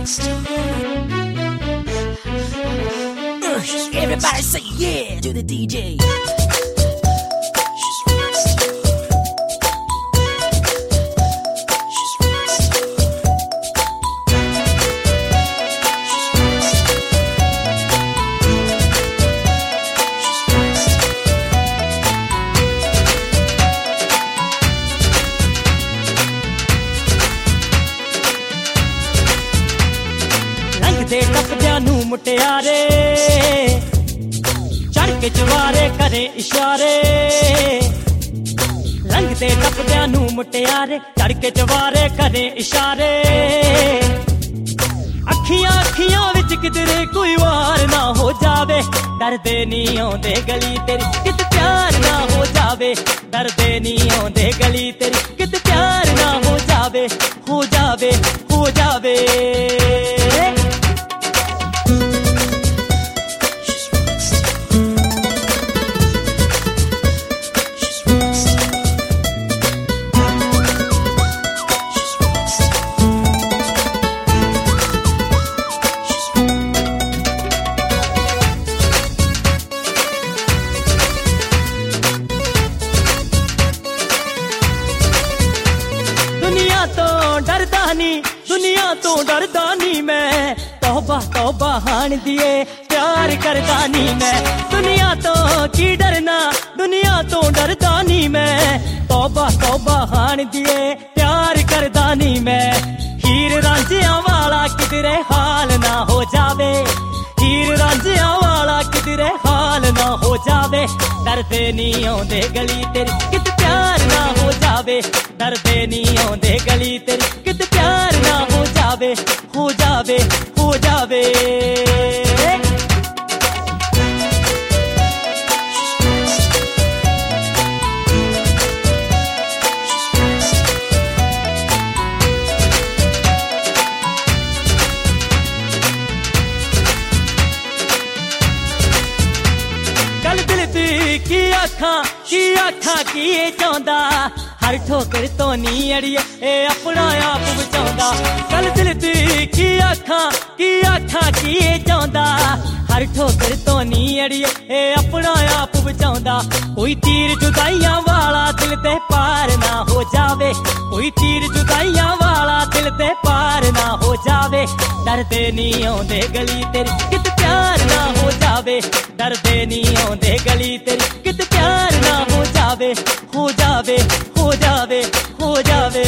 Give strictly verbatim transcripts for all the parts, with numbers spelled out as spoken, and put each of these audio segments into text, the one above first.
Everybody say yeah to the D J. ਦੇ ਟੱਪਦਿਆਂ ਨੂੰ ਮੁਟਿਆਰੇ ਚੜ ਕੇ ਚਵਾਰੇ ਕਰੇ ਇਸ਼ਾਰੇ ਲੰਘਦੇ ਟੱਪਦਿਆਂ ਨੂੰ ਮੁਟਿਆਰੇ ਚੜ ਕੇ ਚਵਾਰੇ ਕਰੇ ਇਸ਼ਾਰੇ ਅੱਖੀਆਂ ਅੱਖੀਆਂ ਵਿੱਚ ਕਿਧਰੇ ਕੋਈ ਵਾਰ ਨਾ ਹੋ ਜਾਵੇ ਡਰਦੇ ਨਹੀਂ ਆਉਂਦੇ ਗਲੀ ਤੇਰੀ ਕਿਤੇ ਪਿਆਰ ਨਾ ਹੋ ਜਾਵੇ ਡਰਦੇ ਨਹੀਂ ਆਉਂਦੇ ਗਲੀ ਤੇਰੀ ਕਿਤੇ ਪਿਆਰ ਨਾ ਹੋ ਜਾਵੇ ਹੋ ਜਾਵੇ ਹੋ ਜਾਵੇ दुनिया तो डरदा नी मैं तौबा तौबा हाण दिए प्यार करदा नी मैं दुनिया तो की डरना दुनिया तो डरदा नी मैं तौबा तौबा हाण दिए प्यार करदा नी मैं हीर रांझिया वाला किधरे हाल ना हो जावे हीर रांझिया वाला किधरे हाल ना हो जावे डरदे नहीं आउंदे गली तेरी कित प्यार ना हो जावे डरदे नहीं आउंदे गली तेरी कित प्यार ना हो जावे हो जावे हो जावे की आखा की आखा की चाहता हर ठोकर तो नहीं अड़िए ए अपना आप बचाउंदा कल दिल दी की आखा की आखा की चाहता हर ठोकर तो नहीं अड़िए ए अपना आप बचाउंदा कोई तीर जुदाइयां वाला दिल ते पार ना हो जावे कोई तीर जुदाइयां वाला दिल ते पार ना हो जावे डरदे नहीं आउंदे गली तेरी कित प्यार ना हो जावे डरदे नहीं आउंदे गली तेरी कित प्यार ना हो जावे हो जावे हो जावे हो जावे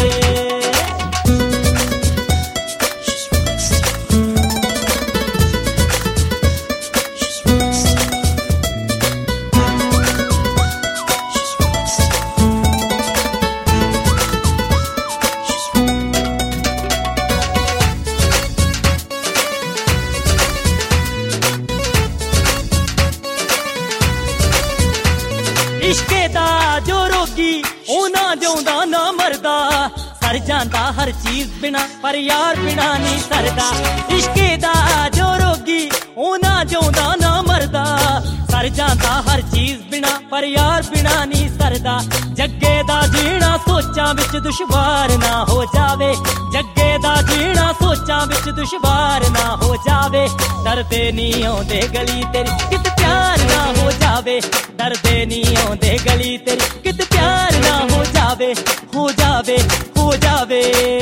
इश्के दा जो रोगी ओ ना जिउंदा ना मरदा सर जांदा हर चीज बिना पर यार बिना नहीं सरदा इश्के दा जो रोगी ओ ना जिउंदा ना मरदा सर जांदा हर चीज बिना पर यार बिना नहीं सरदा जग्गे दा जीना सोचां विच दुश्वार ना हो जावे जग्गे दा जीना सोचां विच दुश्वार ना हो जावे डरदे नहीं आउंदे गली तेरी कित प्यार ना हो जावे डरदे नहीं आउंदे गली तेरी कित प्यार ना हो जावे हो जावे हो जावे